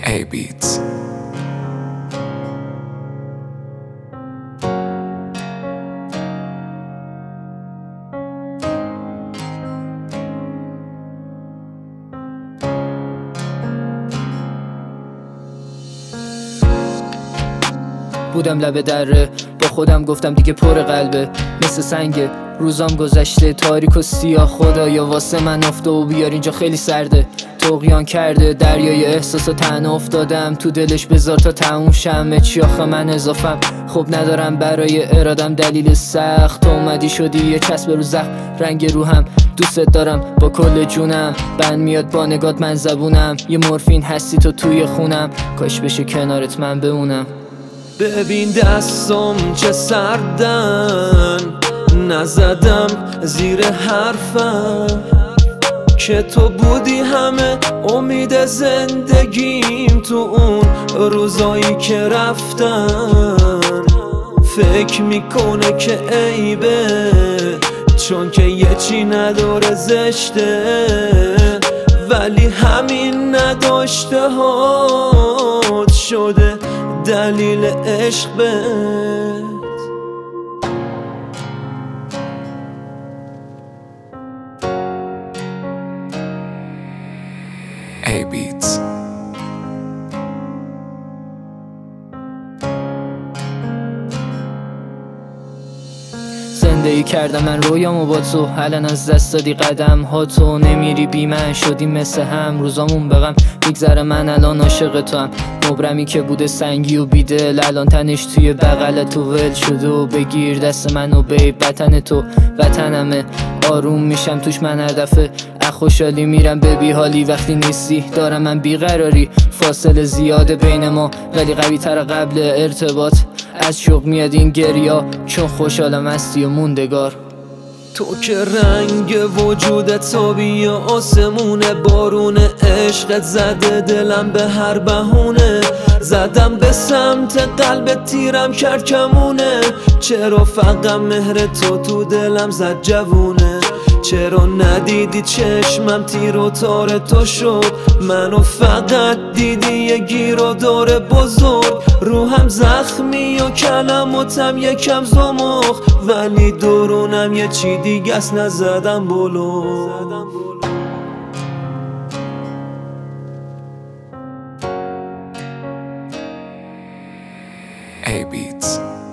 A beats. بودم لب دره، با خودم گفتم دیگه پر قلبه، مثل سنگ روزام گذشته تاریک و سیاه. خدایا واسه من افته و بیار اینجا خیلی سرده. طغیان کرده دریای احساس و تنها افتادم تو دلش، بذار تا تموم شمه چی آخه من اضافم. خب ندارم برای ارادم دلیل سخت، اومدی شدی یه چسب رو زخم رنگ روحم. دوست دارم با کل جونم، بند میاد با نگات من زبونم. یه مورفین هستی تو توی خونم، کاش بشه کنارت من بمونم. ببین دستم چه سردن، نزدم زیر حرفم که تو بودی همه امید زندگیم. تو اون روزایی که رفتن فکر میکنه که عیبه، چون که یه چی نداره زشته، ولی همین نداشته هات شده دلیل عشق بهت. A beats. زندگی کردم من رویامو با تو، الان از دست دادی قدم ها تو. نمیری بی من شدی مثل هم، روزامون بغم میگذره من الان عاشق تو هم. مبرمی که بوده سنگی و بیدل، الان تنش توی بغل تو ول شده. و بگیر دست منو بیب، وطن تو وطنمه، آروم میشم توش من هر دفعه. خوشحالی میرم به بیحالی وقتی نیستی، دارم من بیقراری. فاصله زیاده بین ما ولی قوی تر قبل ارتباط. از شوق میاد این گریا چون خوشحالم هستی و موندگار. تو که رنگ وجودت آبی آسمونه، بارون عشقت زده دلم به هر بهونه. زدم به سمت قلب تیرم کرد کمونه، چرا فقط مهر تو دلم زد جوونه. چرا ندیدی چشمم تیر و تار تو شد، منو فقط دیدی یه گیرودار بزرگ. روحم زخمی و کلماتم یکم زمخ، ولی درونم یه چی دیگه است نزدم بلو. A beats.